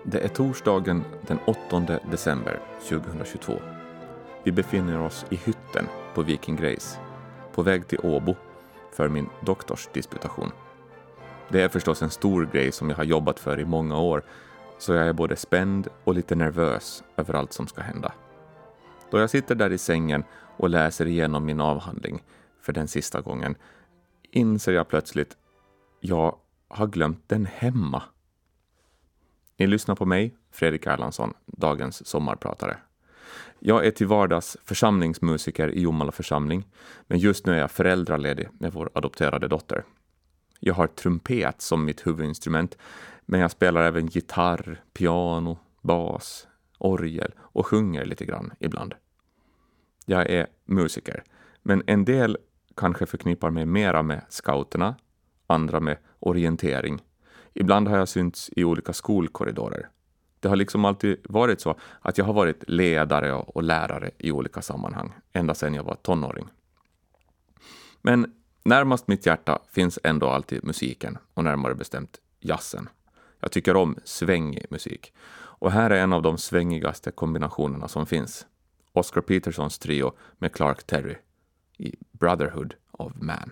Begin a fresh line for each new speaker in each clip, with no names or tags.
Det är torsdagen den 8 december 2022. Vi befinner oss i hytten på Viking Grace, på väg till Åbo för min doktorsdisputation. Det är förstås en stor grej som jag har jobbat för i många år, så jag är både spänd och lite nervös över allt som ska hända. Då jag sitter där i sängen och läser igenom min avhandling för den sista gången, inser jag plötsligt jag har glömt den hemma. Ni lyssnar på mig, Fredrik Erlandsson, dagens sommarpratare. Jag är till vardags församlingsmusiker i Jomala församling, men just nu är jag föräldraledig med vår adopterade dotter. Jag har trumpet som mitt huvudinstrument, men jag spelar även gitarr, piano, bas, orgel och sjunger lite grann ibland. Jag är musiker, men en del kanske förknippar mig mera med scouterna, andra med orientering. Ibland har jag synts i olika skolkorridorer. Det har liksom alltid varit så att jag har varit ledare och lärare i olika sammanhang, ända sedan jag var tonåring. Men närmast mitt hjärta finns ändå alltid musiken, och närmare bestämt jazzen. Jag tycker om svängig musik. Och här är en av de svängigaste kombinationerna som finns. Oscar Petersons trio med Clark Terry i Brotherhood of Man.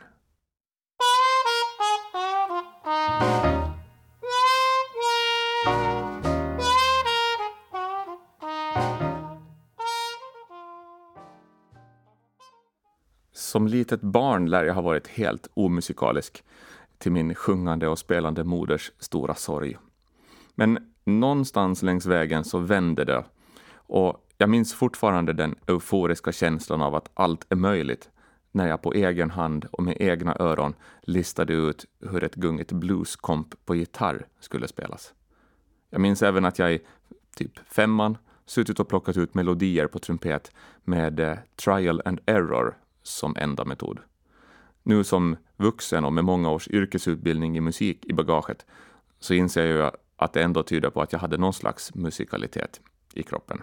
Som litet barn lär jag ha varit helt omusikalisk, till min sjungande och spelande moders stora sorg. Men någonstans längs vägen så vände det, och jag minns fortfarande den euforiska känslan av att allt är möjligt när jag på egen hand och med egna öron listade ut hur ett gungigt blueskomp på gitarr skulle spelas. Jag minns även att jag i typ 5:an suttit och plockat ut melodier på trumpet med trial and error som enda metod. Nu som vuxen och med många års yrkesutbildning i musik i bagaget så inser jag att det ändå tyder på att jag hade någon slags musikalitet i kroppen.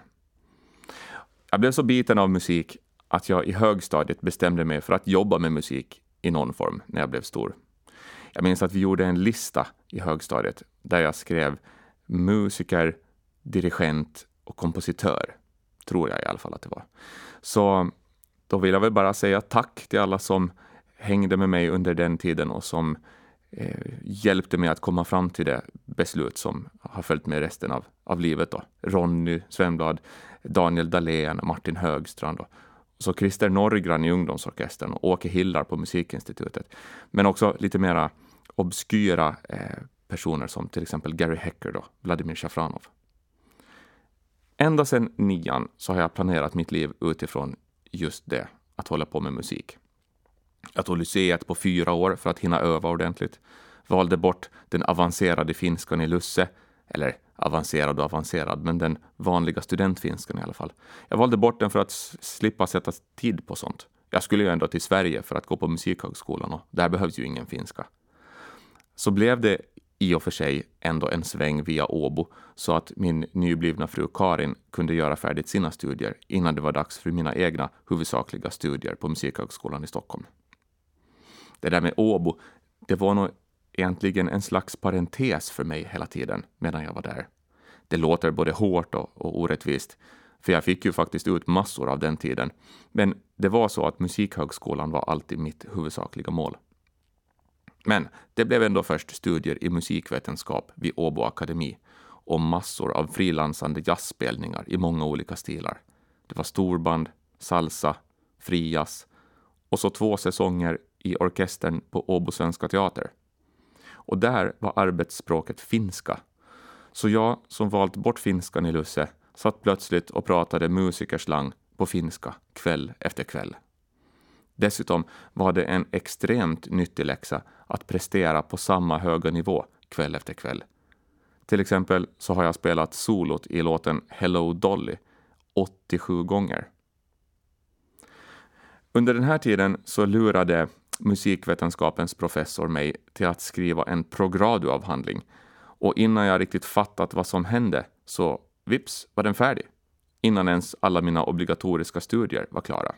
Jag blev så biten av musik att jag i högstadiet bestämde mig för att jobba med musik i någon form när jag blev stor. Jag minns att vi gjorde en lista i högstadiet där jag skrev musiker, dirigent och kompositör. Tror jag i alla fall att det var. Så då vill jag väl bara säga tack till alla som hängde med mig under den tiden och som hjälpte mig att komma fram till det beslut som har följt med resten av livet då. Ronny Svenblad, Daniel Dahlén, Martin Högstrand och så Christer Norrgran i ungdomsorkestern och Åke Hillar på Musikinstitutet. Men också lite mera obskyra personer som till exempel Gary Hecker då, Vladimir Shafranov. Ända sedan 9:an så har jag planerat mitt liv utifrån just det, att hålla på med musik. Jag tog lyceet på 4 år för att hinna öva ordentligt. Valde bort den avancerade finskan i Lusse, eller avancerad, men den vanliga studentfinskan i alla fall. Jag valde bort den för att slippa sätta tid på sånt. Jag skulle ju ändå till Sverige för att gå på musikhögskolan och där behövs ju ingen finska. Så blev det i och för sig ändå en sväng via Åbo så att min nyblivna fru Karin kunde göra färdigt sina studier innan det var dags för mina egna huvudsakliga studier på Musikhögskolan i Stockholm. Det där med Åbo, det var nog egentligen en slags parentes för mig hela tiden medan jag var där. Det låter både hårt och orättvist, för jag fick ju faktiskt ut massor av den tiden. Men det var så att Musikhögskolan var alltid mitt huvudsakliga mål. Men det blev ändå först studier i musikvetenskap vid Åbo Akademi och massor av frilansande jazzspelningar i många olika stilar. Det var storband, salsa, frijazz och så 2 säsonger i orkestern på Åbo Svenska Teater. Och där var arbetsspråket finska. Så jag som valt bort finskan i Lusse satt plötsligt och pratade musikerslang på finska kväll efter kväll. Dessutom var det en extremt nyttig läxa att prestera på samma höga nivå kväll efter kväll. Till exempel så har jag spelat solot i låten Hello Dolly 87 gånger. Under den här tiden så lurade musikvetenskapens professor mig till att skriva en prograduavhandling. Och innan jag riktigt fattat vad som hände så vips var den färdig. Innan ens alla mina obligatoriska studier var klara.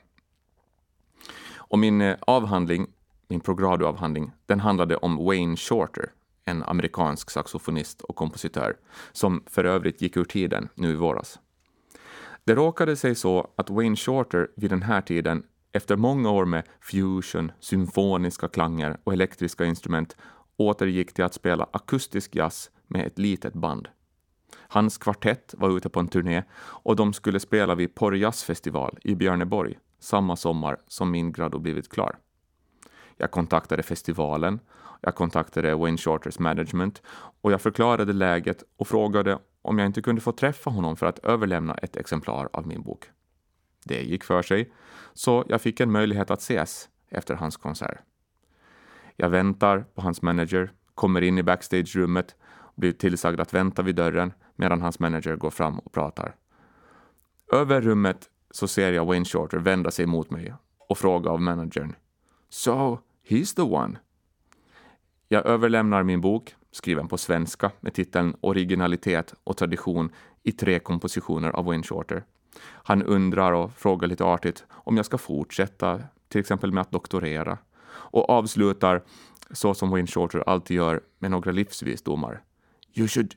Och min prograduavhandling, den handlade om Wayne Shorter, en amerikansk saxofonist och kompositör, som för övrigt gick ur tiden nu i våras. Det råkade sig så att Wayne Shorter vid den här tiden, efter många år med fusion, symfoniska klanger och elektriska instrument, återgick till att spela akustisk jazz med ett litet band. Hans kvartett var ute på en turné och de skulle spela vid Porr Jazzfestival i Björneborg samma sommar som min grad blivit klar. Jag kontaktade festivalen, jag kontaktade Wayne Shorters management och jag förklarade läget och frågade om jag inte kunde få träffa honom för att överlämna ett exemplar av min bok. Det gick för sig, så jag fick en möjlighet att ses efter hans konsert. Jag väntar på hans manager, kommer in i backstage-rummet och blir tillsagd att vänta vid dörren medan hans manager går fram och pratar. Över rummet så ser jag Wayne Shorter vända sig mot mig och fråga av managern: "So, he's the one." Jag överlämnar min bok, skriven på svenska med titeln Originalitet och tradition i 3 kompositioner av Wayne Shorter. Han undrar och frågar lite artigt om jag ska fortsätta, till exempel med att doktorera, och avslutar så som Wayne Shorter alltid gör med några livsvisdomar. You should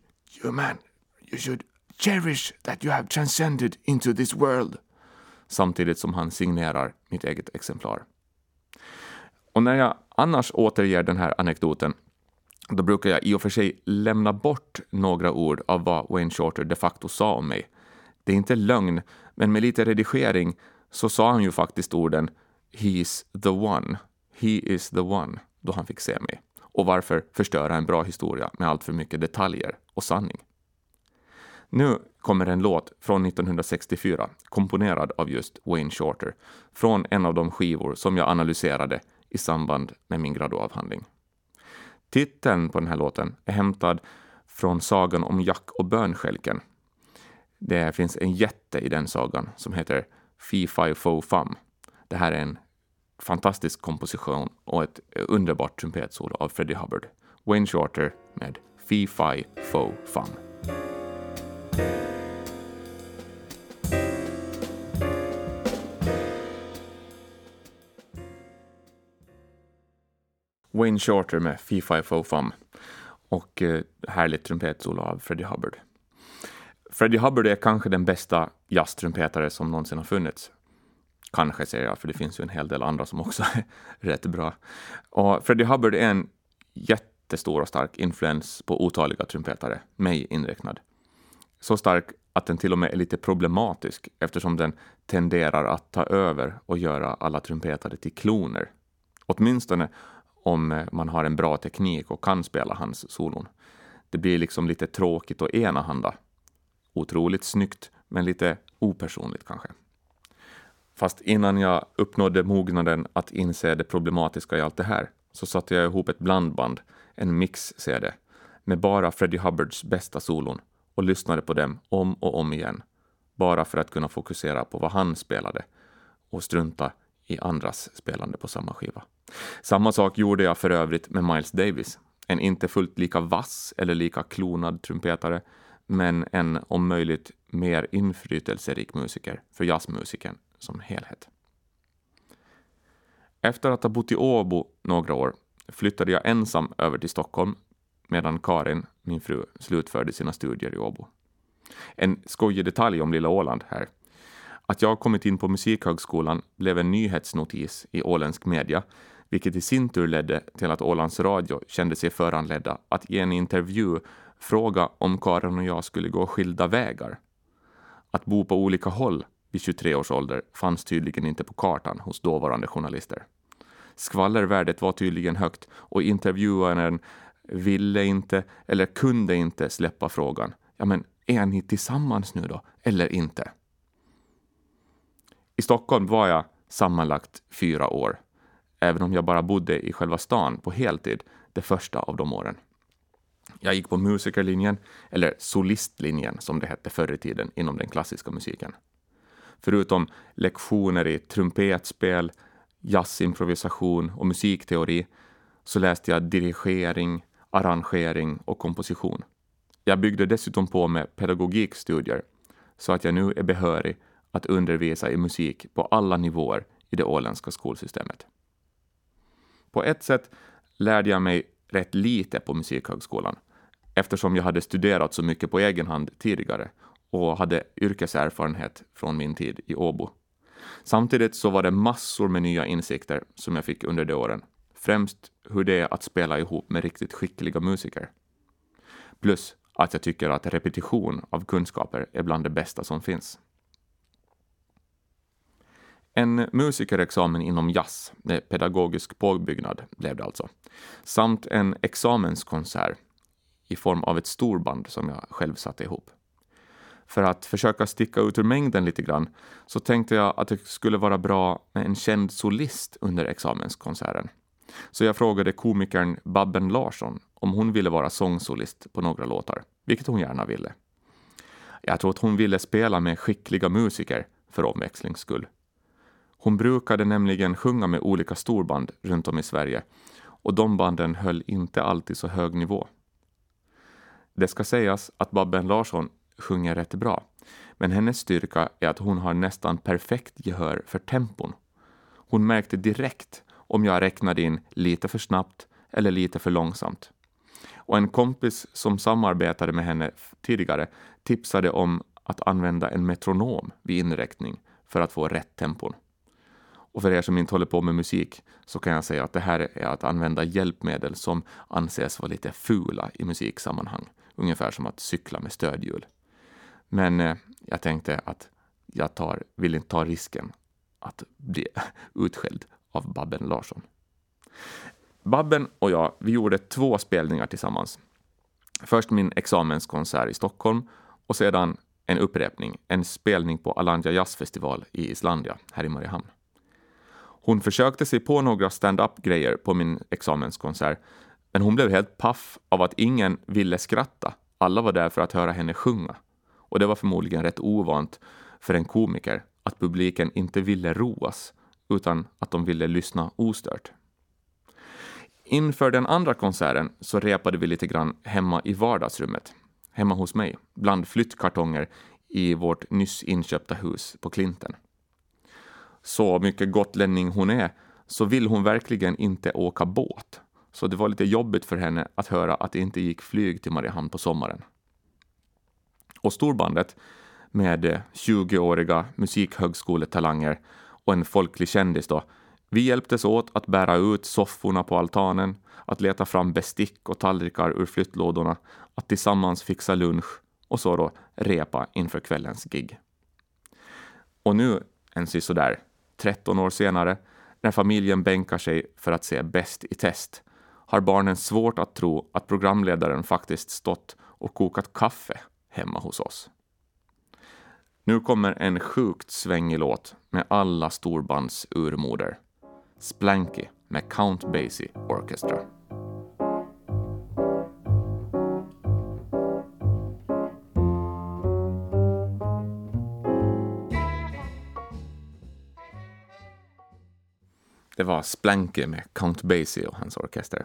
cherish that you have transcended into this world." Samtidigt som han signerar mitt eget exemplar. Och när jag annars återger den här anekdoten, då brukar jag i och för sig lämna bort några ord av vad Wayne Shorter de facto sa om mig. Det är inte lögn, men med lite redigering så sa han ju faktiskt orden "He's the one", "He is the one", då han fick se mig. Och varför förstöra en bra historia med allt för mycket detaljer och sanning? Nu kommer en låt från 1964, komponerad av just Wayne Shorter, från en av de skivor som jag analyserade i samband med min graduavhandling. Titeln på den här låten är hämtad från sagan om Jack och bönskälken. Det finns en jätte i den sagan som heter Fee Fi Fo Fum. Det här är en fantastisk komposition och ett underbart trumpetsolo av Freddie Hubbard. Wayne Shorter med Fee Fi Fo Fum. Wayne Shorter med Fee Fi Fo Fum och härligt trumpetsolo av Freddie Hubbard. Freddie Hubbard är kanske den bästa jazztrumpetare som någonsin har funnits. Kanske säger jag, för det finns ju en hel del andra som också är rätt bra. Och Freddie Hubbard är en jättestor och stark influens på otaliga trumpetare, mig inräknad. Så stark att den till och med är lite problematisk eftersom den tenderar att ta över och göra alla trumpetare till kloner. Åtminstone om man har en bra teknik och kan spela hans solon. Det blir liksom lite tråkigt och enahanda. Otroligt snyggt, men lite opersonligt kanske. Fast innan jag uppnådde mognaden att inse det problematiska i allt det här, så satte jag ihop ett blandband, en mix-CD, med bara Freddie Hubbards bästa solon och lyssnade på dem om och om igen, bara för att kunna fokusera på vad han spelade och strunta i andras spelande på samma skiva. Samma sak gjorde jag för övrigt med Miles Davis, en inte fullt lika vass eller lika klonad trumpetare, men en om möjligt mer inflytelserik musiker för jazzmusiken som helhet. Efter att ha bott i Åbo några år flyttade jag ensam över till Stockholm medan Karin, min fru, slutförde sina studier i Åbo. En skojig detalj om lilla Åland här. Att jag kommit in på Musikhögskolan blev en nyhetsnotis i åländsk media, vilket i sin tur ledde till att Ålands Radio kände sig föranledda att i en intervju fråga om Karin och jag skulle gå skilda vägar. Att bo på olika håll vid 23 års ålder fanns tydligen inte på kartan hos dåvarande journalister. Skvallervärdet var tydligen högt och intervjuaren ville inte eller kunde inte släppa frågan. Ja, men är ni tillsammans nu då, eller inte? I Stockholm var jag sammanlagt 4 år, även om jag bara bodde i själva stan på heltid det första av de åren. Jag gick på musikerlinjen, eller solistlinjen som det hette förr i tiden inom den klassiska musiken. Förutom lektioner i trumpetspel, jazzimprovisation och musikteori så läste jag dirigering, arrangering och komposition. Jag byggde dessutom på med pedagogikstudier så att jag nu är behörig att undervisa i musik på alla nivåer i det åländska skolsystemet. På ett sätt lärde jag mig rätt lite på Musikhögskolan eftersom jag hade studerat så mycket på egen hand tidigare och hade yrkeserfarenhet från min tid i Åbo. Samtidigt så var det massor med nya insikter som jag fick under de åren. Främst hur det är att spela ihop med riktigt skickliga musiker. Plus att jag tycker att repetition av kunskaper är bland det bästa som finns. En musikerexamen inom jazz med pedagogisk påbyggnad blev det alltså. Samt en examenskonsert i form av ett storband som jag själv satte ihop. För att försöka sticka ut ur mängden lite grann så tänkte jag att det skulle vara bra med en känd solist under examenskonserten. Så jag frågade komikern Babben Larsson om hon ville vara sångsolist på några låtar, vilket hon gärna ville. Jag tror att hon ville spela med skickliga musiker för omväxlings skull. Hon brukade nämligen sjunga med olika storband runt om i Sverige och de banden höll inte alltid så hög nivå. Det ska sägas att Babben Larsson sjunger rätt bra, men hennes styrka är att hon har nästan perfekt gehör för tempon. Hon märkte direkt om jag räknade in lite för snabbt eller lite för långsamt. Och en kompis som samarbetade med henne tidigare tipsade om att använda en metronom vid inräkning för att få rätt tempon. Och för er som inte håller på med musik så kan jag säga att det här är att använda hjälpmedel som anses vara lite fula i musiksammanhang. Ungefär som att cykla med stödhjul. Men jag tänkte att jag vill inte ta risken att bli utskälld av Babben Larsson. Babben och jag, vi gjorde 2 spelningar tillsammans. Först min examenskonsert i Stockholm och sedan en upprepning, en spelning på Alanya Jazzfestival i Islandia här i Mariehamn. Hon försökte sig på några stand-up-grejer på min examenskonsert, men hon blev helt paff av att ingen ville skratta. Alla var där för att höra henne sjunga. Och det var förmodligen rätt ovant för en komiker att publiken inte ville roas utan att de ville lyssna ostört. Inför den andra konserten så repade vi lite grann hemma i vardagsrummet. Hemma hos mig, bland flyttkartonger i vårt nyss inköpta hus på Klinten. Så mycket gotlänning hon är så vill hon verkligen inte åka båt. Så det var lite jobbigt för henne att höra att det inte gick flyg till Mariehamn på sommaren. Och storbandet med 20-åriga musikhögskoletalanger och en folklig kändis då. Vi hjälptes åt att bära ut sofforna på altanen, att leta fram bestick och tallrikar ur flyttlådorna, att tillsammans fixa lunch och så då repa inför kvällens gig. Och nu, en sisådär 13 år senare, när familjen bänkar sig för att se Bäst i test, har barnen svårt att tro att programledaren faktiskt stått och kokat kaffe hemma hos oss. Nu kommer en sjukt svängig låt med alla storbands urmoder. Splanky med Count Basie Orchestra. Det var Splanky med Count Basie och hans orkester.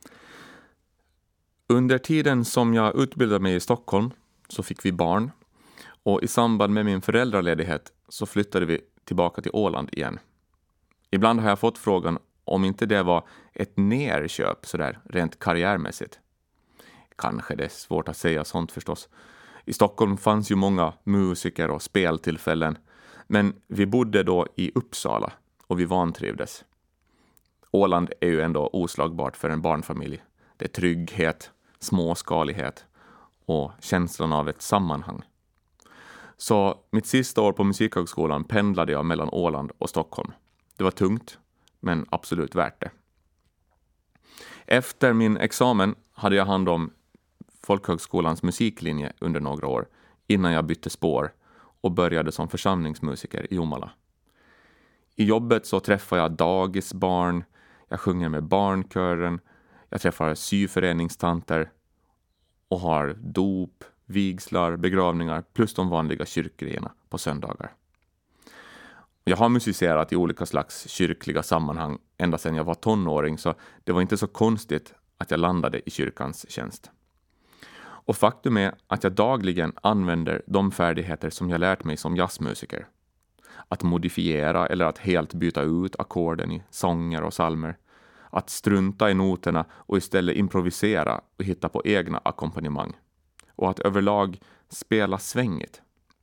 Under tiden som jag utbildade mig i Stockholm så fick vi barn. Och i samband med min föräldraledighet så flyttade vi tillbaka till Åland igen. Ibland har jag fått frågan om inte det var ett nerköp sådär rent karriärmässigt. Kanske det är svårt att säga sånt förstås. I Stockholm fanns ju många musiker och speltillfällen. Men vi bodde då i Uppsala och vi vantrivdes. Åland är ju ändå oslagbart för en barnfamilj. Det är trygghet, småskalighet och känslan av ett sammanhang. Så mitt sista år på Musikhögskolan pendlade jag mellan Åland och Stockholm. Det var tungt, men absolut värt det. Efter min examen hade jag hand om Folkhögskolans musiklinje under några år innan jag bytte spår och började som församlingsmusiker i Jomala. I jobbet så träffar jag dagisbarn, jag sjunger med barnkören, jag träffar syföreningstanter och har dop, vigslar, begravningar plus de vanliga kyrkgrejerna på söndagar. Jag har musicerat i olika slags kyrkliga sammanhang ända sedan jag var tonåring, så det var inte så konstigt att jag landade i kyrkans tjänst. Och faktum är att jag dagligen använder de färdigheter som jag lärt mig som jazzmusiker. Att modifiera eller att helt byta ut ackorden i sånger och psalmer. att strunta i noterna och istället improvisera och hitta på egna ackompanjemang. Och att överlag spela svängigt.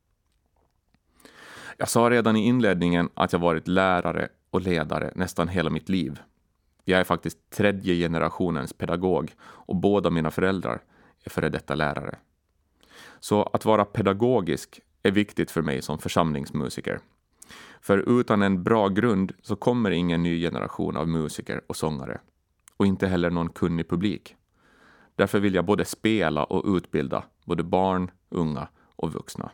Jag sa redan i inledningen att jag varit lärare och ledare nästan hela mitt liv. Jag är faktiskt 3:e generationens pedagog och båda mina föräldrar är före detta lärare. Så att vara pedagogisk är viktigt för mig som församlingsmusiker. För utan en bra grund så kommer ingen ny generation av musiker och sångare. Och inte heller någon kunnig publik. Därför vill jag både spela och utbilda både barn, unga och vuxna.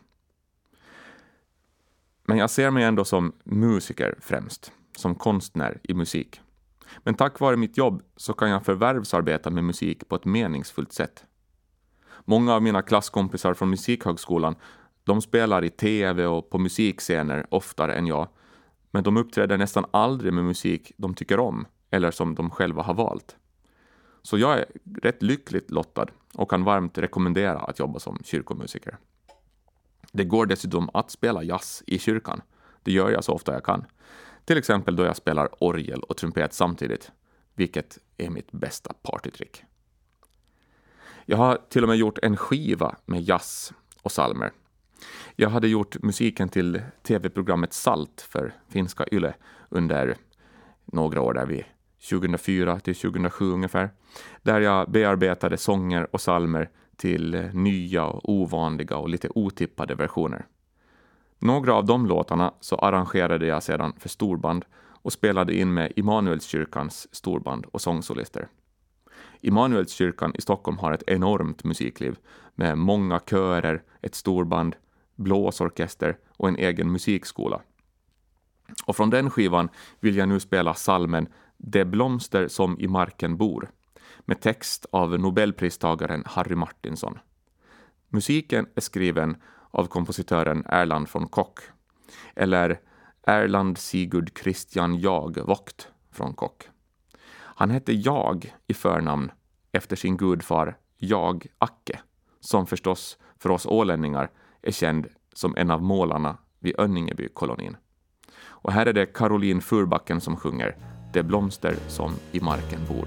Men jag ser mig ändå som musiker främst, som konstnär i musik. Men tack vare mitt jobb så kan jag förvärvsarbeta med musik på ett meningsfullt sätt. Många av mina klasskompisar från Musikhögskolan, de spelar i tv och på musikscener oftare än jag, men de uppträder nästan aldrig med musik de tycker om eller som de själva har valt. Så jag är rätt lyckligt lottad och kan varmt rekommendera att jobba som kyrkomusiker. Det går dessutom att spela jazz i kyrkan. Det gör jag så ofta jag kan. Till exempel då jag spelar orgel och trumpet samtidigt, vilket är mitt bästa partytrick. Jag har till och med gjort en skiva med jazz och psalmer. Jag hade gjort musiken till tv-programmet Salt för finska Yle under några år där vid 2004 till 2007 ungefär. Där jag bearbetade sånger och psalmer till nya och ovanliga och lite otippade versioner. Några av de låtarna så arrangerade jag sedan för storband och spelade in med Immanuelskyrkans storband och sångsolister. Immanuelskyrkan i Stockholm har ett enormt musikliv med många körer, ett storband, blåsorkester och en egen musikskola. Och från den skivan vill jag nu spela psalmen Det blomster som i marken bor med text av Nobelpristagaren Harry Martinson. Musiken är skriven av kompositören Erland von Koch eller Erland Sigurd Christian Jag Vogt från Koch. Han hette Jag i förnamn efter sin gudfar Jag Acke, som förstås för oss ålänningar är känd som en av målarna vid Önningeby-kolonin. Och här är det Caroline Furbacken som sjunger Det blomster som i marken bor.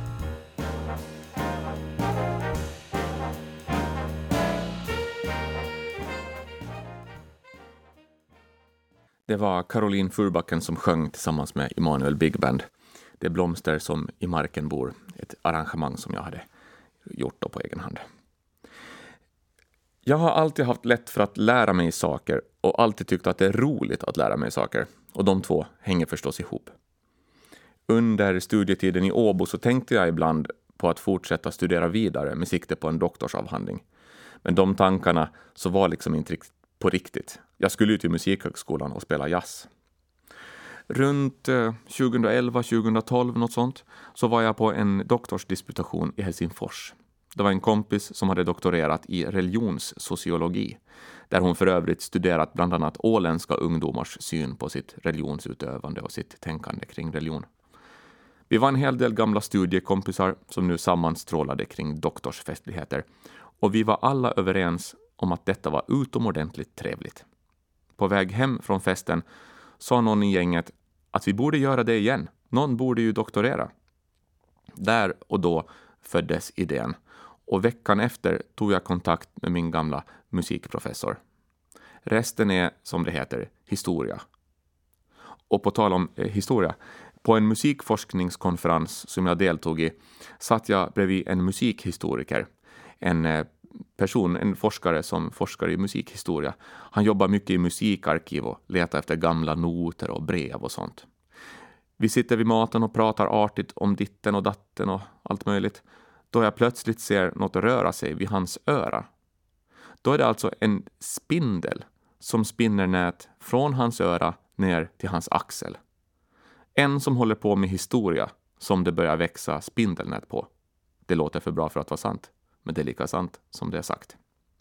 Det var Caroline Furbacken som sjöng tillsammans med Immanuel Big Band. Det blomster som i marken bor. Ett arrangemang som jag hade gjort då på egen hand. Jag har alltid haft lätt för att lära mig saker och alltid tyckt att det är roligt att lära mig saker. Och de två hänger förstås ihop. Under studietiden i Åbo så tänkte jag ibland på att fortsätta studera vidare med sikte på en doktorsavhandling. Men de tankarna så var liksom inte på riktigt. Jag skulle ju till Musikhögskolan och spela jazz. Runt 2011-2012 något sånt så var jag på en doktorsdisputation i Helsingfors. Det var en kompis som hade doktorerat i religionssociologi, där hon för övrigt studerat bland annat åländska ungdomars syn på sitt religionsutövande och sitt tänkande kring religion. Vi var en hel del gamla studiekompisar som nu sammanstrålade kring doktorsfestligheter, och vi var alla överens om att detta var utomordentligt trevligt. På väg hem från festen sa någon i gänget att vi borde göra det igen. Någon borde ju doktorera. Där och då föddes idén. Och veckan efter tog jag kontakt med min gamla musikprofessor. Resten är, som det heter, historia. Och på tal om historia, på en musikforskningskonferens som jag deltog i satt jag bredvid en musikhistoriker. En forskare som forskar i musikhistoria. Han jobbar mycket i musikarkiv och letar efter gamla noter och brev och sånt. Vi sitter vid maten och pratar artigt om ditten och datten och allt möjligt. Då jag plötsligt ser något röra sig vid hans öra. Då är det alltså en spindel som spinner nät från hans öra ner till hans axel. En som håller på med historia som det börjar växa spindelnät på. Det låter för bra för att vara sant, men det är lika sant som det är sagt.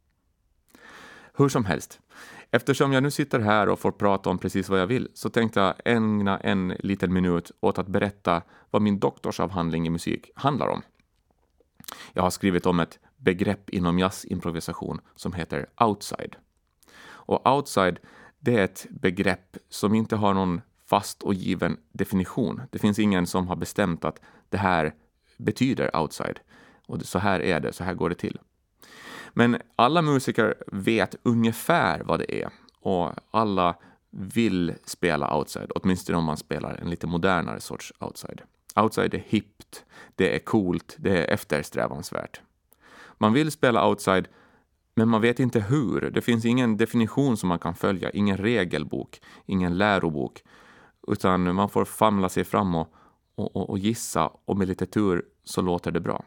Hur som helst, eftersom jag nu sitter här och får prata om precis vad jag vill så tänkte jag ägna en liten minut åt att berätta vad min doktorsavhandling i musik handlar om. Jag har skrivit om ett begrepp inom jazzimprovisation som heter outside. Och outside, det är ett begrepp som inte har någon fast och given definition. Det finns ingen som har bestämt att det här betyder outside. Och så här är det, så här går det till. Men alla musiker vet ungefär vad det är. Och alla vill spela outside, åtminstone om man spelar en lite modernare sorts outside. Outside är hippt, det är coolt, det är eftersträvansvärt. Man vill spela outside, men man vet inte hur. Det finns ingen definition som man kan följa, ingen regelbok, ingen lärobok. Utan man får famla sig fram och gissa, och med lite tur så låter det bra.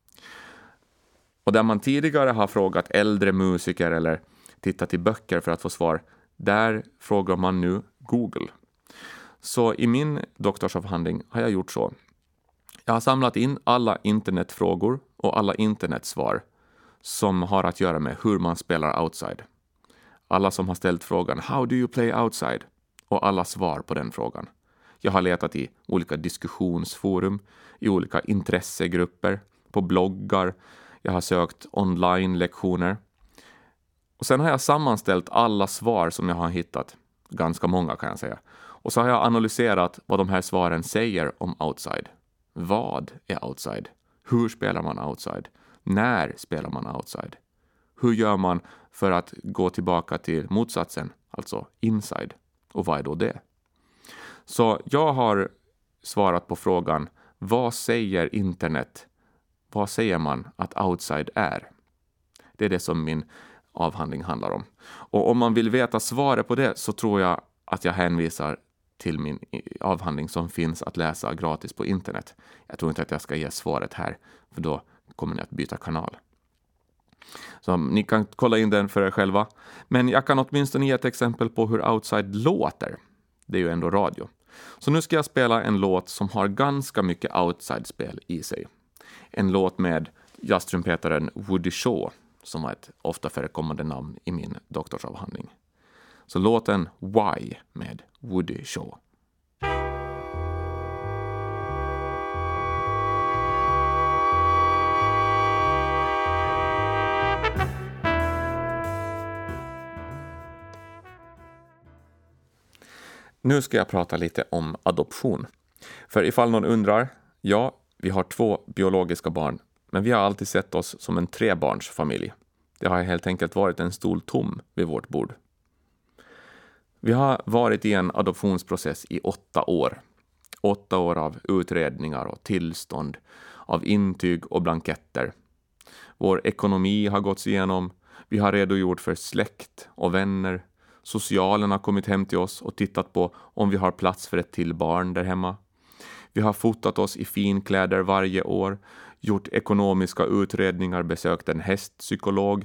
Och där man tidigare har frågat äldre musiker eller tittat i böcker för att få svar, där frågar man nu Google. Så i min doktorsavhandling har jag gjort så. Jag har samlat in alla internetfrågor och alla internetsvar som har att göra med hur man spelar outside. Alla som har ställt frågan "How do you play outside?" och alla svar på den frågan. Jag har letat i olika diskussionsforum, i olika intressegrupper, på bloggar. Jag har sökt online-lektioner. Och sen har jag sammanställt alla svar som jag har hittat. Ganska många kan jag säga. Och så har jag analyserat vad de här svaren säger om outside. Vad är outside? Hur spelar man outside? När spelar man outside? Hur gör man för att gå tillbaka till motsatsen, alltså inside? Och vad är då det? Så jag har svarat på frågan, vad säger internet? Vad säger man att outside är? Det är det som min avhandling handlar om. Och om man vill veta svaret på det så tror jag att jag hänvisar till min avhandling som finns att läsa gratis på internet. Jag tror inte att jag ska ge svaret här, för då kommer ni att byta kanal. Så ni kan kolla in den för er själva. Men jag kan åtminstone ge ett exempel på hur outside låter. Det är ju ändå radio. Så nu ska jag spela en låt som har ganska mycket outside-spel i sig. En låt med jazztrumpetaren Woody Shaw, som var ett ofta förekommande namn i min doktorsavhandling. Så låten Why med Woody Shaw. Nu ska jag prata lite om adoption. För ifall någon undrar, ja, vi har 2 biologiska barn, men vi har alltid sett oss som en 3-barnsfamilj. Det har helt enkelt varit en stol tom vid vårt bord. Vi har varit i en adoptionsprocess i 8 år. 8 år av utredningar och tillstånd, av intyg och blanketter. Vår ekonomi har gått igenom. Vi har redogjort för släkt och vänner. Socialen har kommit hem till oss och tittat på om vi har plats för ett till barn där hemma. Vi har fotat oss i finkläder varje år, gjort ekonomiska utredningar, besökt en hästpsykolog,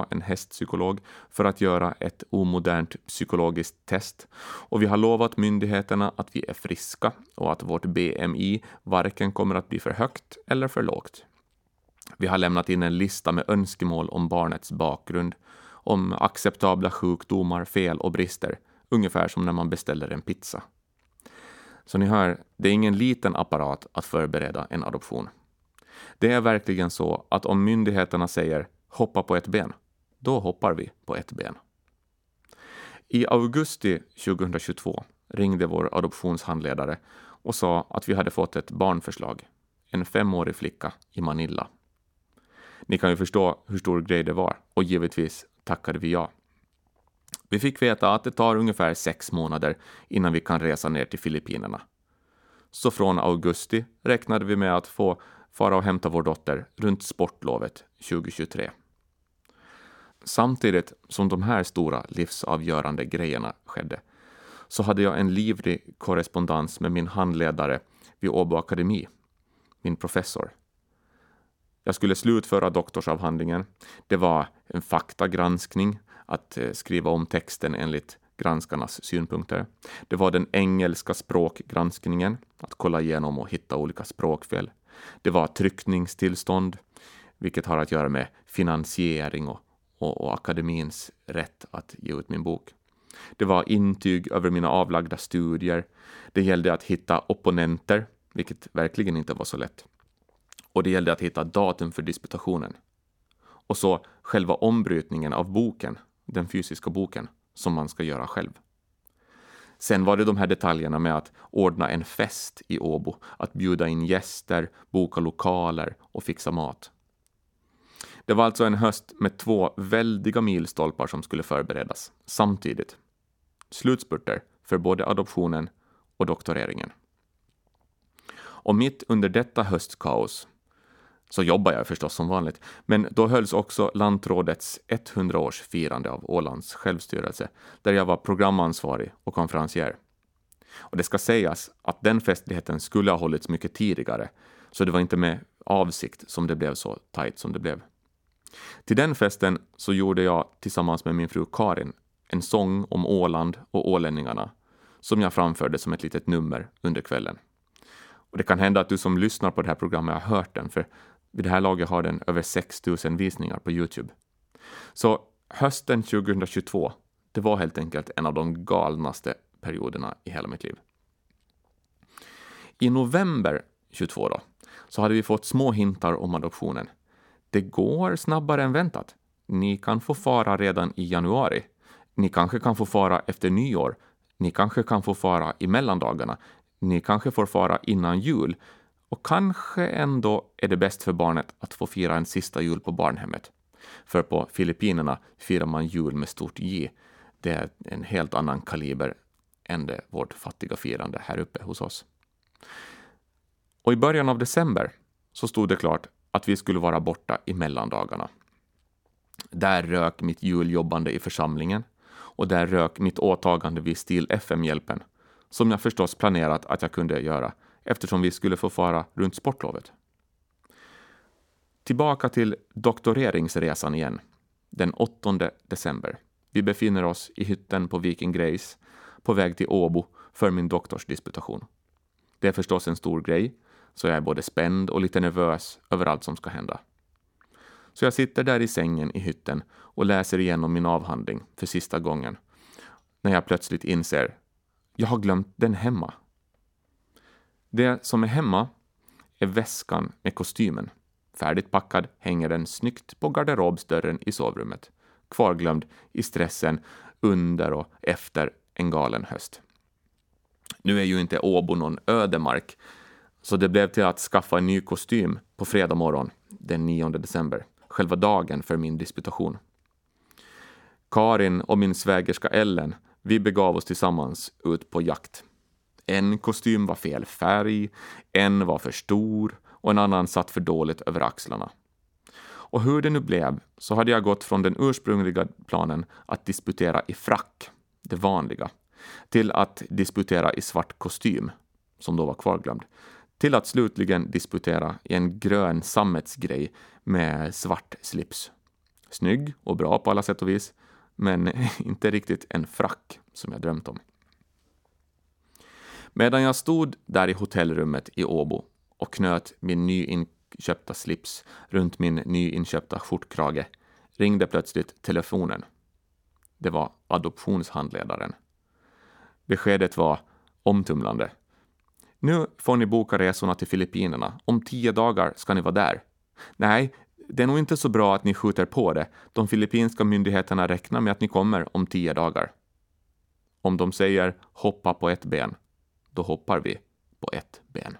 för att göra ett omodernt psykologiskt test. Och vi har lovat myndigheterna att vi är friska och att vårt BMI varken kommer att bli för högt eller för lågt. Vi har lämnat in en lista med önskemål om barnets bakgrund, om acceptabla sjukdomar, fel och brister, ungefär som när man beställer en pizza. Så ni hör, det är ingen liten apparat att förbereda en adoption. Det är verkligen så att om myndigheterna säger hoppa på ett ben, då hoppar vi på ett ben. I augusti 2022 ringde vår adoptionshandledare och sa att vi hade fått ett barnförslag, en 5-årig flicka i Manila. Ni kan ju förstå hur stor grej det var, och givetvis tackade vi ja. Vi fick veta att det tar ungefär 6 månader innan vi kan resa ner till Filippinerna. Så från augusti räknade vi med att få fara och hämta vår dotter runt sportlovet 2023. Samtidigt som de här stora livsavgörande grejerna skedde så hade jag en livlig korrespondens med min handledare vid Åbo Akademi, min professor. Jag skulle slutföra doktorsavhandlingen. Det var en faktagranskning, att skriva om texten enligt granskarnas synpunkter. Det var den engelska språkgranskningen, att kolla igenom och hitta olika språkfel. Det var tryckningstillstånd, vilket har att göra med finansiering och akademins rätt att ge ut min bok. Det var intyg över mina avlagda studier. Det gällde att hitta opponenter, vilket verkligen inte var så lätt. Och det gällde att hitta datum för disputationen. Och så själva ombrytningen av boken, den fysiska boken, som man ska göra själv. Sen var det de här detaljerna med att ordna en fest i Åbo, att bjuda in gäster, boka lokaler och fixa mat. Det var alltså en höst med 2 väldiga milstolpar som skulle förberedas samtidigt. Slutspurter för både adoptionen och doktoreringen. Och mitt under detta höstkaos så jobbar jag förstås som vanligt, men då hölls också Lantrådets 100-årsfirande av Ålands självstyrelse, där jag var programansvarig och konferencier. Och det ska sägas att den festligheten skulle ha hållits mycket tidigare, så det var inte med avsikt som det blev så tajt som det blev. Till den festen så gjorde jag tillsammans med min fru Karin en sång om Åland och ålänningarna som jag framförde som ett litet nummer under kvällen. Och det kan hända att du som lyssnar på det här programmet har hört den, för vid det här laget har den över 6 000 visningar på YouTube. Så hösten 2022, det var helt enkelt en av de galnaste perioderna i hela mitt liv. I november 22 då, så hade vi fått små hintar om adoptionen. Det går snabbare än väntat. Ni kan få fara redan i januari. Ni kanske kan få fara efter nyår. Ni kanske kan få fara i mellandagarna. Ni kanske får fara innan jul. Och kanske ändå är det bäst för barnet att få fira en sista jul på barnhemmet. För på Filippinerna firar man jul med stort J. Det är en helt annan kaliber än det vårt fattiga firande här uppe hos oss. Och i början av december så stod det klart att vi skulle vara borta i mellandagarna. Där rök mitt juljobbande i församlingen och där rök mitt åtagande vid Stil FM-hjälpen, som jag förstås planerat att jag kunde göra eftersom vi skulle få fara runt sportlovet. Tillbaka till doktoreringsresan igen, den 8 december. Vi befinner oss i hytten på Viking Grace på väg till Åbo för min doktorsdisputation. Det är förstås en stor grej, så jag är både spänd och lite nervös över allt som ska hända. Så jag sitter där i sängen i hytten och läser igenom min avhandling för sista gången, när jag plötsligt inser jag har glömt den hemma. Det som är hemma är väskan med kostymen. Färdigt packad hänger den snyggt på garderobsdörren i sovrummet. Kvarglömd i stressen under och efter en galen höst. Nu är ju inte Åbo någon ödemark, så det blev till att skaffa en ny kostym på fredag morgon, den 9 december, själva dagen för min disputation. Karin och min svägerska Ellen, vi begav oss tillsammans ut på jakt. En kostym var fel färg, en var för stor och en annan satt för dåligt över axlarna. Och hur det nu blev så hade jag gått från den ursprungliga planen att disputera i frack, det vanliga, till att disputera i svart kostym, som då var kvarglömd, till att slutligen disputera i en grön sammetsgrej med svart slips. Snygg och bra på alla sätt och vis, men inte riktigt en frack som jag drömt om. Medan jag stod där i hotellrummet i Åbo och knöt min nyinköpta slips runt min nyinköpta skjortkrage ringde plötsligt telefonen. Det var adoptionshandledaren. Beskedet var omtumlande. Nu får ni boka resorna till Filippinerna. Om 10 dagar ska ni vara där. Nej, det är nog inte så bra att ni skjuter på det. De filippinska myndigheterna räknar med att ni kommer om 10 dagar. Om de säger hoppa på ett ben, då hoppar vi på ett ben.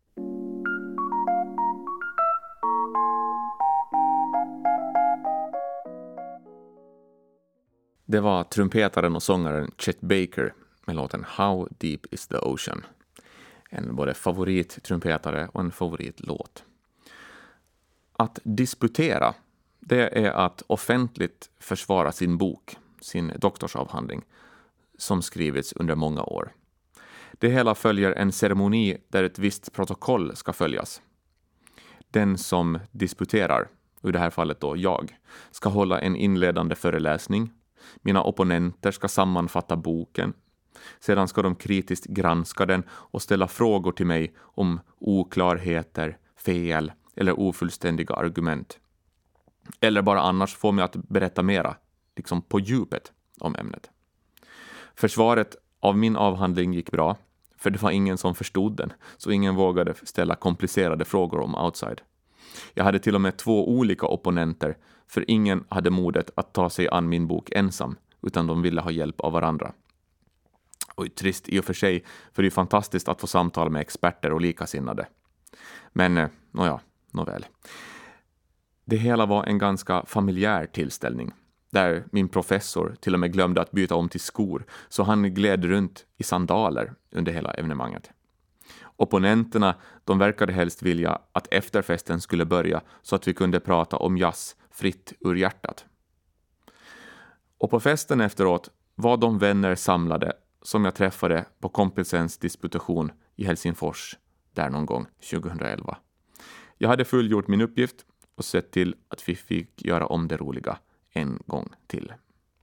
Det var trumpetaren och sångaren Chet Baker med låten How Deep Is The Ocean. En både favorittrumpetare och en favoritlåt. Att disputera, det är att offentligt försvara sin bok, sin doktorsavhandling, som skrivits under många år. Det hela följer en ceremoni där ett visst protokoll ska följas. Den som disputerar, i det här fallet då jag, ska hålla en inledande föreläsning. Mina opponenter ska sammanfatta boken. Sedan ska de kritiskt granska den och ställa frågor till mig om oklarheter, fel eller ofullständiga argument. Eller bara annars få mig att berätta mera, liksom på djupet, om ämnet. Försvaret av min avhandling gick bra, för det var ingen som förstod den, så ingen vågade ställa komplicerade frågor om outside. Jag hade till och med 2 olika opponenter, för ingen hade modet att ta sig an min bok ensam, utan de ville ha hjälp av varandra. Och trist i och för sig, för det är fantastiskt att få samtala med experter och likasinnade. Men, nåväl. Det hela var en ganska familjär tillställning, där min professor till och med glömde att byta om till skor, så han gled runt i sandaler under hela evenemanget. Opponenterna, de verkade helst vilja att efterfesten skulle börja så att vi kunde prata om jazz fritt ur hjärtat. Och på festen efteråt var de vänner samlade som jag träffade på kompisens disputation i Helsingfors där någon gång 2011. Jag hade fullgjort min uppgift och sett till att vi fick göra om det roliga en gång till.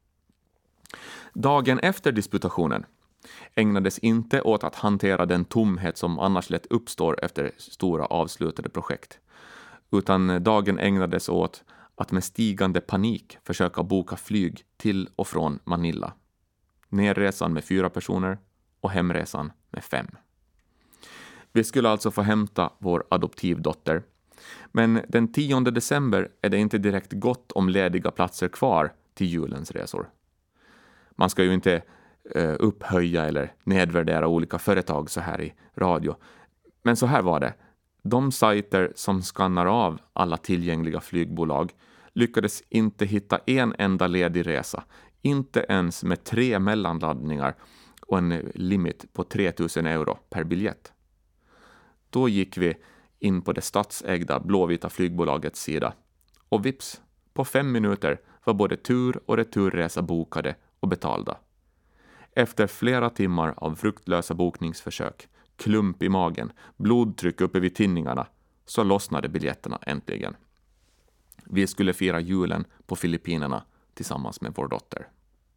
Dagen efter disputationen ägnades inte åt att hantera den tomhet som annars lätt uppstår efter stora avslutade projekt, utan dagen ägnades åt att med stigande panik försöka boka flyg till och från Manila. Nerresan med 4 personer och hemresan med 5. Vi skulle alltså få hämta vår adoptivdotter, men den 10 december är det inte direkt gott om lediga platser kvar till julens resor. Man ska ju inte upphöja eller nedvärdera olika företag så här i radio. Men så här var det. De sajter som skannar av alla tillgängliga flygbolag lyckades inte hitta en enda ledig resa. Inte ens med 3 mellanlandningar och en limit på 3 000 euro per biljett. Då gick vi in på det statsägda blåvita flygbolagets sida. Och vips, på 5 minuter var både tur- och returresa bokade och betalda. Efter flera timmar av fruktlösa bokningsförsök, klump i magen, blodtryck uppe vid tinningarna, så lossnade biljetterna äntligen. Vi skulle fira julen på Filippinerna tillsammans med vår dotter.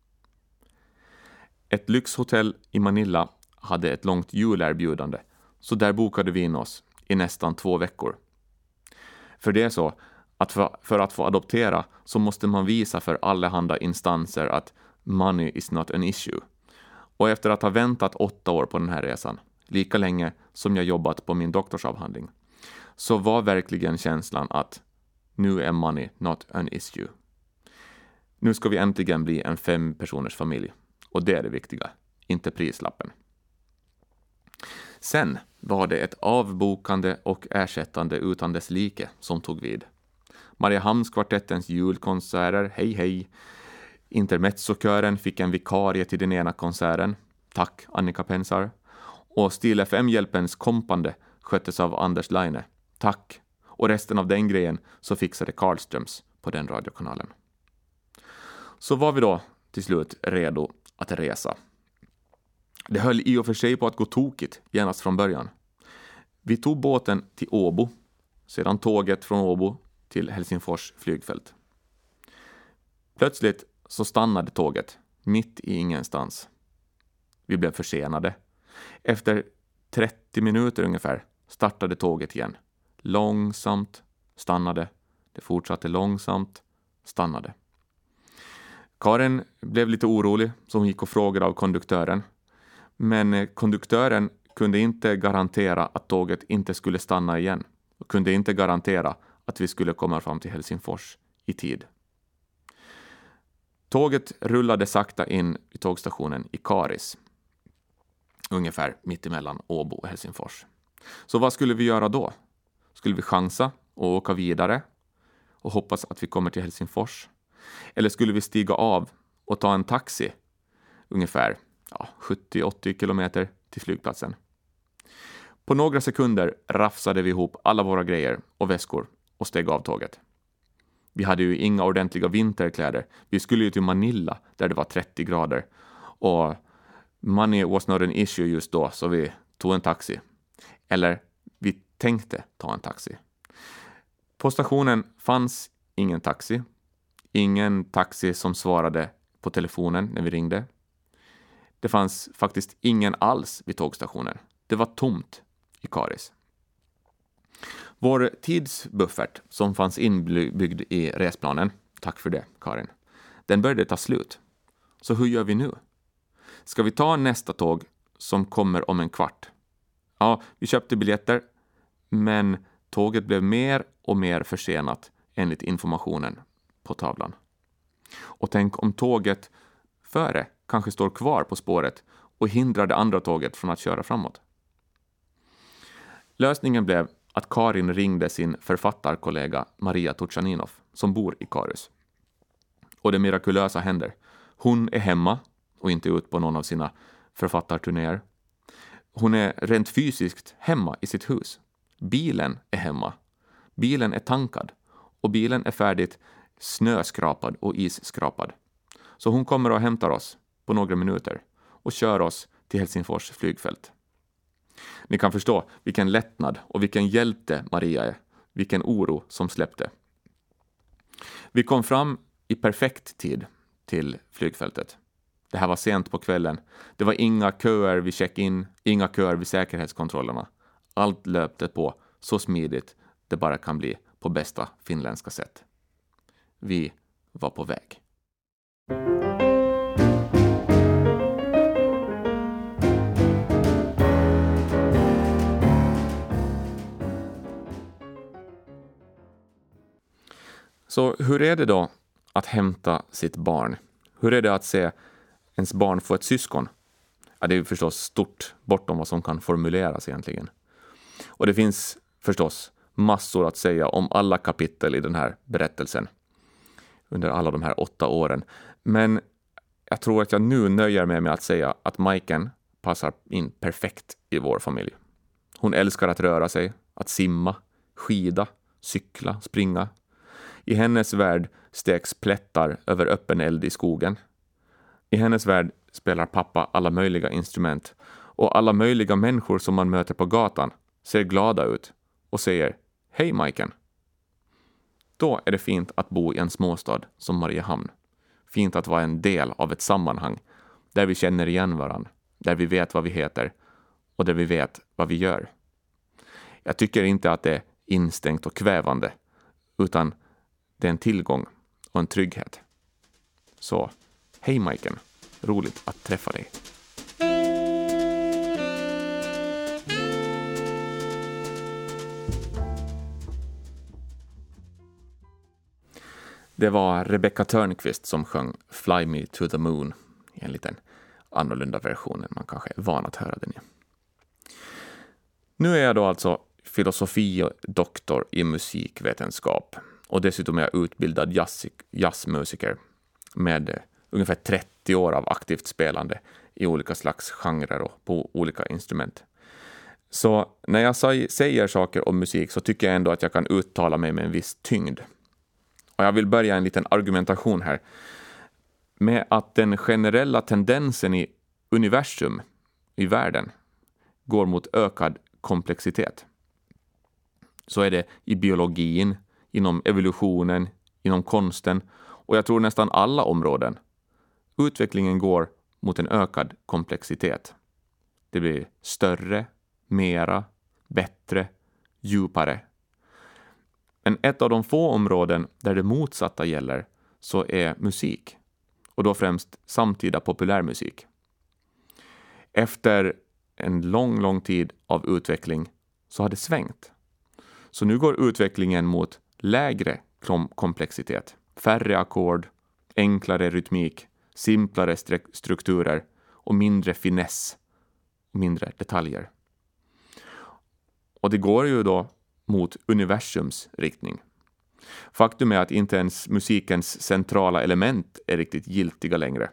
Ett lyxhotell i Manila hade ett långt julerbjudande, så där bokade vi in oss i nästan 2 veckor. För det är så att för att få adoptera så måste man visa för allehanda instanser att money is not an issue. Och efter att ha väntat 8 år på den här resan, lika länge som jag jobbat på min doktorsavhandling, så var verkligen känslan att nu är money not an issue. Nu ska vi äntligen bli en 5-personers familj. Och det är det viktiga, inte prislappen. Sen var det ett avbokande och ersättande utan dess like som tog vid. Mariehamnskvartettens julkonserter, hej hej. Intermezzokören fick en vikarie till den ena konserten. Tack Annika Pensar. Och Stil FM-hjälpens kompande sköttes av Anders Leine. Tack. Och resten av den grejen så fixade Karlströms på den radiokanalen. Så var vi då till slut redo att resa. Det höll i och för sig på att gå tokigt genast från början. Vi tog båten till Åbo, sedan tåget från Åbo till Helsingfors flygfält. Plötsligt så stannade tåget mitt i ingenstans. Vi blev försenade. Efter 30 minuter ungefär startade tåget igen. Långsamt stannade. Det fortsatte långsamt stannade. Karin blev lite orolig så hon gick och frågade av konduktören. Men konduktören kunde inte garantera att tåget inte skulle stanna igen. Och kunde inte garantera att vi skulle komma fram till Helsingfors i tid. Tåget rullade sakta in i tågstationen i Karis. Ungefär mitt emellan Åbo och Helsingfors. Så vad skulle vi göra då? Skulle vi chansa och åka vidare och hoppas att vi kommer till Helsingfors? Eller skulle vi stiga av och ta en taxi ungefär 70-80 kilometer till flygplatsen? På några sekunder rafsade vi ihop alla våra grejer och väskor och steg av tåget. Vi hade ju inga ordentliga vinterkläder. Vi skulle ju till Manila där det var 30 grader. Och money was not an issue just då, så vi tog en taxi. Eller vi tänkte ta en taxi. På stationen fanns ingen taxi. Ingen taxi som svarade på telefonen när vi ringde. Det fanns faktiskt ingen alls vid tågstationen. Det var tomt i Karis. Vår tidsbuffert som fanns inbyggd i resplanen, tack för det Karin, den började ta slut. Så hur gör vi nu? Ska vi ta nästa tåg som kommer om en kvart? Ja, vi köpte biljetter, men tåget blev mer och mer försenat enligt informationen på tavlan. Och tänk om tåget före kanske står kvar på spåret och hindrar det andra tåget från att köra framåt. Lösningen blev att Karin ringde sin författarkollega Maria Turchaninov som bor i Karus. Och det mirakulösa händer. Hon är hemma och inte ut på någon av sina författarturnéer. Hon är rent fysiskt hemma i sitt hus. Bilen är hemma. Bilen är tankad och bilen är färdigt snöskrapad och isskrapad. Så hon kommer och hämtar oss på några minuter och kör oss till Helsingfors flygfält. Ni kan förstå vilken lättnad och vilken hjälte Maria är. Vilken oro som släppte. Vi kom fram i perfekt tid till flygfältet. Det här var sent på kvällen. Det var inga köer vid check-in, inga köer vid säkerhetskontrollerna. Allt löpte på så smidigt det bara kan bli på bästa finländska sätt. Vi var på väg. Så hur är det då att hämta sitt barn? Hur är det att se ens barn få ett syskon? Ja, det är ju förstås stort bortom vad som kan formuleras egentligen. Och det finns förstås massor att säga om alla kapitel i den här berättelsen under alla de här 8 åren. Men jag tror att jag nu nöjer mig med att säga att Majken passar in perfekt i vår familj. Hon älskar att röra sig, att simma, skida, cykla, springa. I hennes värld steks plättar över öppen eld i skogen. I hennes värld spelar pappa alla möjliga instrument och alla möjliga människor som man möter på gatan ser glada ut och säger hej Majken. Då är det fint att bo i en småstad som Mariehamn. Fint att vara en del av ett sammanhang där vi känner igen varandra, där vi vet vad vi heter och där vi vet vad vi gör. Jag tycker inte att det är instängt och kvävande utan det är en tillgång och en trygghet. Så, hej Majken. Roligt att träffa dig. Det var Rebecca Törnqvist som sjöng Fly Me to the Moon i en liten annorlunda version än man kanske är van att höra den i. Nu är jag då alltså filosofidoktor i musikvetenskap och dessutom är jag utbildad jazzmusiker med ungefär 30 år av aktivt spelande i olika slags genrer och på olika instrument. Så när jag säger saker om musik så tycker jag ändå att jag kan uttala mig med en viss tyngd. Och jag vill börja en liten argumentation här med att den generella tendensen i universum, i världen, går mot ökad komplexitet. Så är det i biologin, inom evolutionen, inom konsten och jag tror nästan alla områden. Utvecklingen går mot en ökad komplexitet. Det blir större, mera, bättre, djupare. Men ett av de få områden där det motsatta gäller så är musik. Och då främst samtida populärmusik. Efter en lång tid av utveckling så har det svängt. Så nu går utvecklingen mot lägre komplexitet. Färre ackord, enklare rytmik, simplare strukturer och mindre finess och mindre detaljer. Och det går ju då mot universums riktning. Faktum är att inte ens musikens centrala element är riktigt giltiga längre.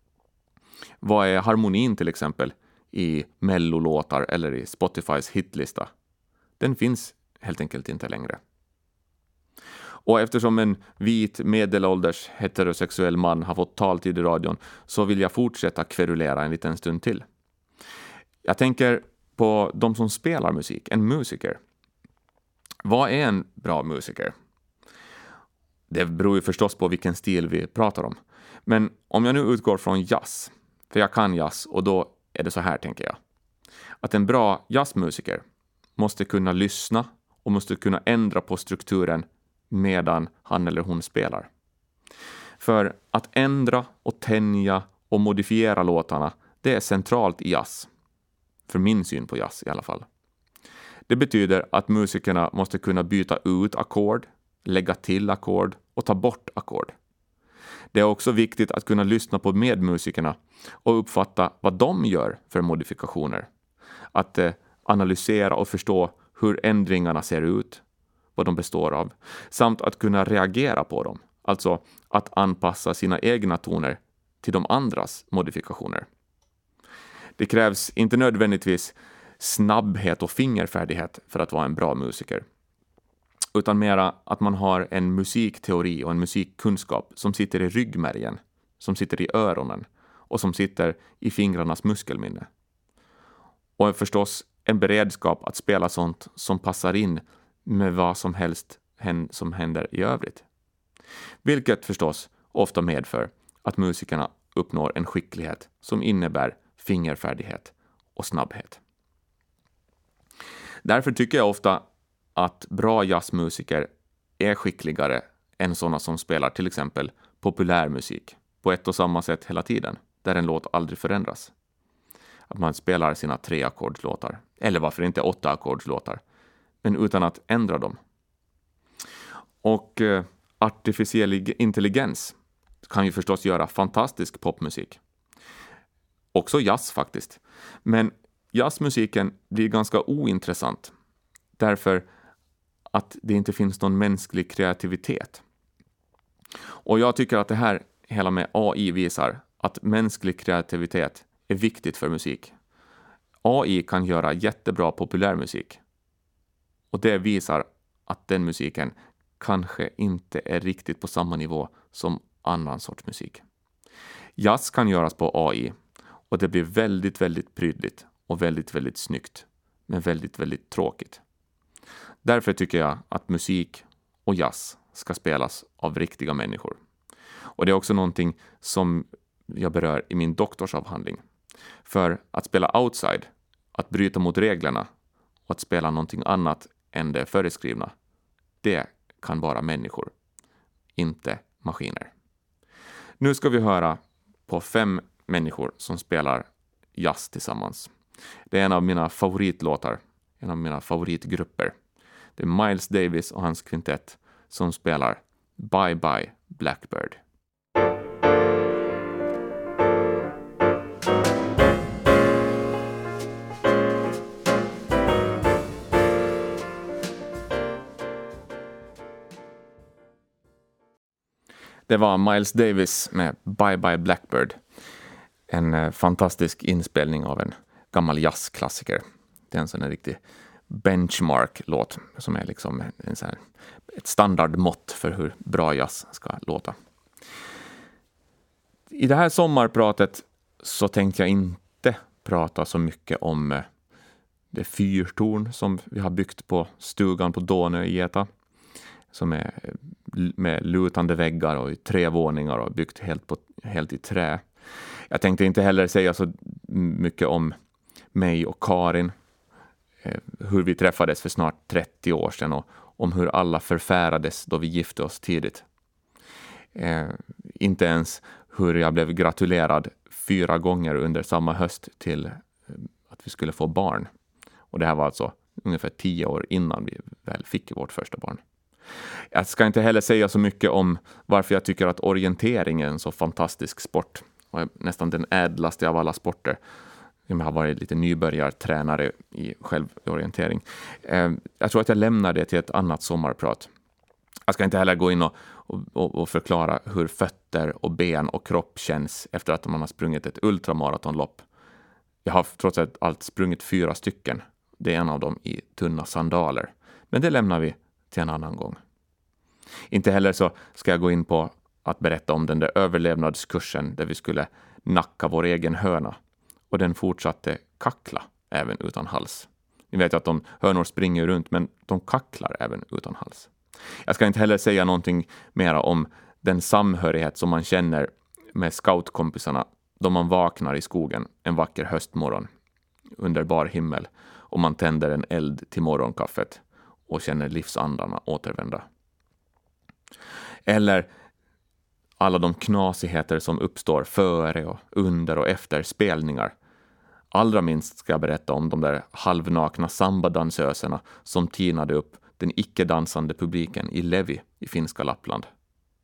Vad är harmonin till exempel i mellolåtar eller i Spotifys hitlista? Den finns helt enkelt inte längre. Och eftersom en vit medelålders heterosexuell man har fått taltid i radion så vill jag fortsätta kverulera en liten stund till. Jag tänker på de som spelar musik, en musiker. Vad är en bra musiker? Det beror ju förstås på vilken stil vi pratar om. Men om jag nu utgår från jazz, för jag kan jazz och då är det så här tänker jag. Att en bra jazzmusiker måste kunna lyssna och måste kunna ändra på strukturen medan han eller hon spelar. För att ändra och tänja och modifiera låtarna, det är centralt i jazz. För min syn på jazz i alla fall. Det betyder att musikerna måste kunna byta ut ackord, lägga till ackord och ta bort ackord. Det är också viktigt att kunna lyssna på medmusikerna och uppfatta vad de gör för modifikationer. Att analysera och förstå hur ändringarna ser ut, vad de består av, samt att kunna reagera på dem. Alltså att anpassa sina egna toner till de andras modifikationer. Det krävs inte nödvändigtvis snabbhet och fingerfärdighet för att vara en bra musiker, utan mera att man har en musikteori och en musikkunskap som sitter i ryggmärgen, som sitter i öronen och som sitter i fingrarnas muskelminne. Och förstås en beredskap att spela sånt som passar in med vad som helst som händer i övrigt. Vilket förstås ofta medför att musikerna uppnår en skicklighet som innebär fingerfärdighet och snabbhet. Därför tycker jag ofta att bra jazzmusiker är skickligare än sådana som spelar till exempel populärmusik på ett och samma sätt hela tiden, där en låt aldrig förändras. Att man spelar sina 3-ackordslåtar, eller varför inte 8-ackordslåtar, men utan att ändra dem. Och artificiell intelligens kan ju förstås göra fantastisk popmusik. Också jazz faktiskt. Men jazzmusiken blir ganska ointressant därför att det inte finns någon mänsklig kreativitet. Och jag tycker att det här hela med AI visar att mänsklig kreativitet är viktigt för musik. AI kan göra jättebra populärmusik. Och det visar att den musiken kanske inte är riktigt på samma nivå som annan sorts musik. Jazz kan göras på AI och det blir väldigt, väldigt prydligt och väldigt, väldigt snyggt, men väldigt, väldigt tråkigt. Därför tycker jag att musik och jazz ska spelas av riktiga människor. Och det är också någonting som jag berör i min doktorsavhandling. För att spela outside, att bryta mot reglerna och att spela någonting annat än det föreskrivna, det kan vara människor, inte maskiner. Nu ska vi höra på 5 människor som spelar jazz tillsammans. Det är en av mina favoritlåtar, en av mina favoritgrupper. Det är Miles Davis och hans kvintett som spelar Bye Bye Blackbird. Det var Miles Davis med Bye Bye Blackbird. En fantastisk inspelning av en gammal jazzklassiker. Det är en sån här riktig benchmark-låt som är liksom ett standardmått för hur bra jazz ska låta. I det här sommarpratet så tänkte jag inte prata så mycket om det fyrtorn som vi har byggt på stugan på Dånö i Geta, som är med lutande väggar och i 3 våningar och byggt helt i trä. Jag tänkte inte heller säga så mycket om mig och Karin, hur vi träffades för snart 30 år sedan och om hur alla förfärades då vi gifte oss tidigt. Inte ens hur jag blev gratulerad 4 gånger under samma höst till att vi skulle få barn. Och det här var alltså ungefär 10 år innan vi väl fick vårt första barn. Jag ska inte heller säga så mycket om varför jag tycker att orientering är en så fantastisk sport. Och nästan den ädlaste av alla sporter. Jag har varit lite nybörjartränare i självorientering. Jag tror att jag lämnar det till ett annat sommarprat. Jag ska inte heller gå in och förklara hur fötter och ben och kropp känns efter att man har sprungit ett ultramaratonlopp. Jag har trots allt sprungit 4 stycken. Det är en av dem i tunna sandaler. Men det lämnar vi till en annan gång. Inte heller så ska jag gå in på att berätta om den där överlevnadskursen där vi skulle nacka vår egen höna. Och den fortsatte kackla även utan hals. Ni vet att hönor springer runt, men de kacklar även utan hals. Jag ska inte heller säga någonting mer om den samhörighet som man känner med scoutkompisarna då man vaknar i skogen en vacker höstmorgon under bar himmel och man tänder en eld till morgonkaffet och känner livsandarna återvända. Eller alla de knasigheter som uppstår före och under och efter spelningar. Allra minst ska jag berätta om de där halvnakna sambadansöserna som tinade upp den icke-dansande publiken i Levi i finska Lappland.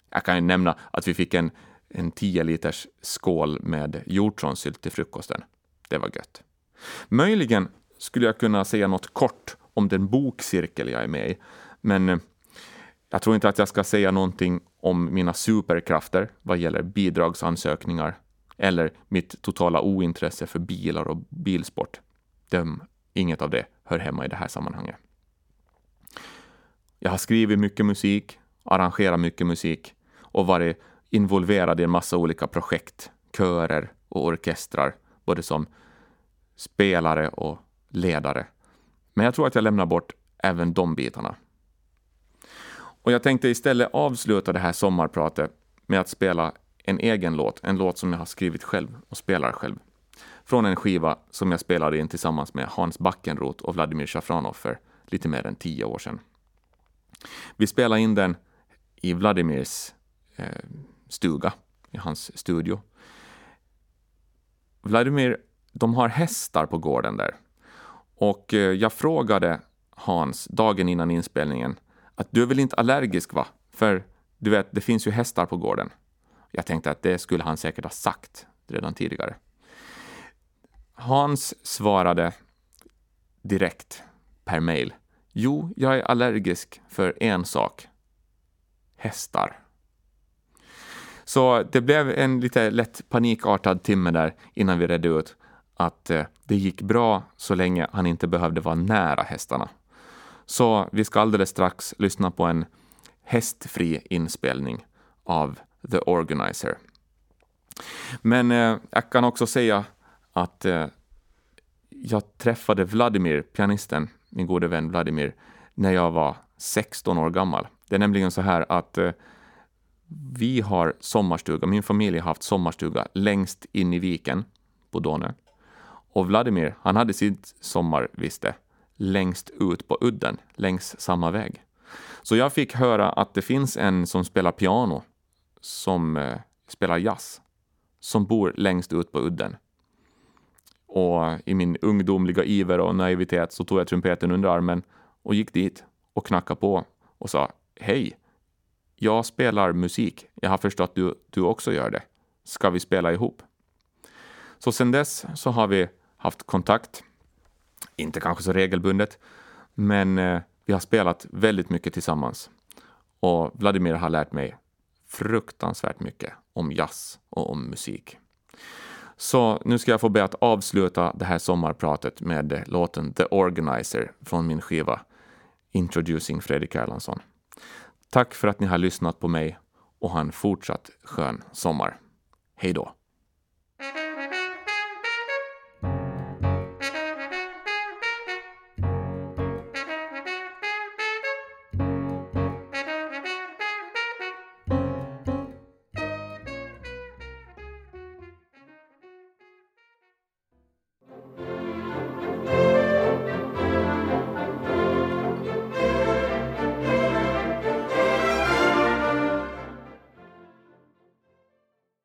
Jag kan ju nämna att vi fick en 10 liters skål med hjortronsylt till frukosten. Det var gött. Möjligen skulle jag kunna säga något kort om den bokcirkel jag är med i, men jag tror inte att jag ska säga någonting om mina superkrafter vad gäller bidragsansökningar eller mitt totala ointresse för bilar och bilsport. Inget av det hör hemma i det här sammanhanget. Jag har skrivit mycket musik, arrangerat mycket musik och varit involverad i en massa olika projekt, körer och orkestrar, både som spelare och ledare. Men jag tror att jag lämnar bort även de bitarna. Och jag tänkte istället avsluta det här sommarpratet med att spela en egen låt, en låt som jag har skrivit själv och spelar själv. Från en skiva som jag spelade in tillsammans med Hans Backenroth och Vladimir Shafranov för lite mer än 10 år sedan. Vi spelade in den i Vladimirs stuga, i hans studio. Vladimir, de har hästar på gården där. Och jag frågade Hans dagen innan inspelningen att du är väl inte allergisk, va? För du vet, det finns ju hästar på gården. Jag tänkte att det skulle han säkert ha sagt redan tidigare. Hans svarade direkt per mail: jo, jag är allergisk för en sak. Hästar. Så det blev en lite lätt panikartad timme där innan vi redde ut att det gick bra så länge han inte behövde vara nära hästarna. Så vi ska alldeles strax lyssna på en hästfri inspelning av The Organizer. Men jag kan också säga att jag träffade Vladimir, pianisten, min gode vän Vladimir, när jag var 16 år gammal. Det är nämligen så här att vi har sommarstuga, min familj har haft sommarstuga längst in i viken på Donö. Och Vladimir, han hade sitt sommarviste längst ut på udden, längs samma väg. Så jag fick höra att det finns en som spelar piano, som spelar jazz, som bor längst ut på udden. Och i min ungdomliga iver och naivitet så tog jag trumpeten under armen och gick dit och knackade på och sa: hej, jag spelar musik. Jag har förstått att du också gör det. Ska vi spela ihop? Så sen dess så har vi haft kontakt. Inte kanske så regelbundet, men vi har spelat väldigt mycket tillsammans. Och Vladimir har lärt mig fruktansvärt mycket om jazz och om musik. Så nu ska jag få be att avsluta det här sommarpratet med låten The Organizer från min skiva Introducing Fredrik Erlandsson. Tack för att ni har lyssnat på mig och ha en fortsatt skön sommar. Hej då!